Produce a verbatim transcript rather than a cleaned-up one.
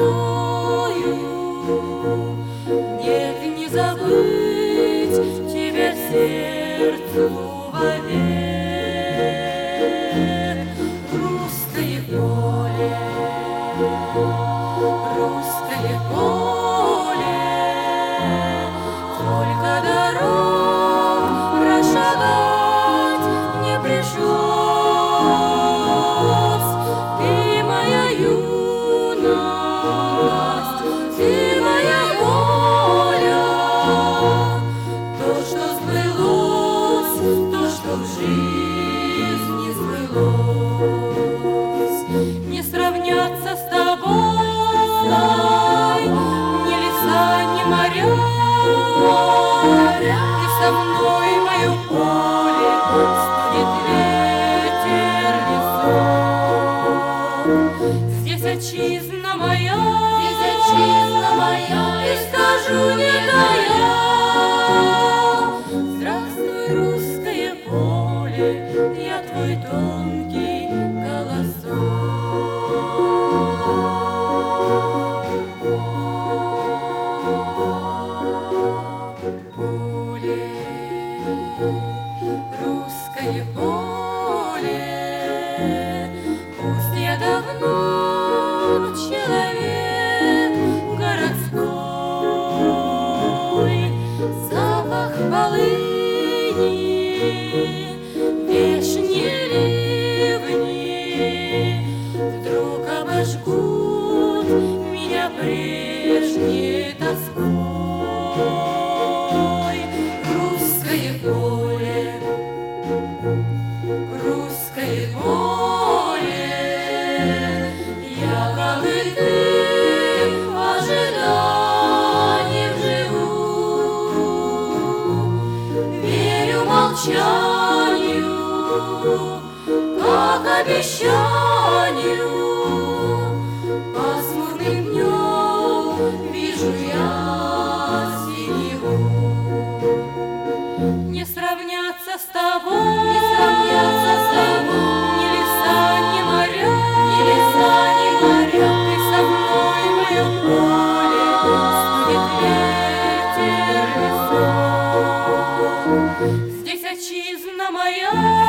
тобою. Нет, не забыть тебя сердцу вовек. Русское поле, русское поле, только дорог прошагать не пришлось. Ты моя юность, ты моя воля, то, что сбылось, то, что в жизни сбылось. Не сравняться с тобой ни леса, ни моря. Ты со мной, мое поле, студит ветер лесов. Здесь отчизна моя, здесь отчизна моя, и скажу не тая. Здравствуй, русское поле, я твой тонкий голосок. Поле, русское поле, пусть я давно человек городской, запах полыни, вешние ливни вдруг обожгут меня прежней тоской. Русское поле, русское поле, я, как и ты, в ожиданиях живу, верю молчанию, как обещанию. Пасмурным днем вижу я синеву. Не сравняться с тобой, не сравняться с тобой, ни леса, ни моря, ни леса, ни моря. Ты со мной, мое поле, студит ветер лесов. Здесь отчизна моя,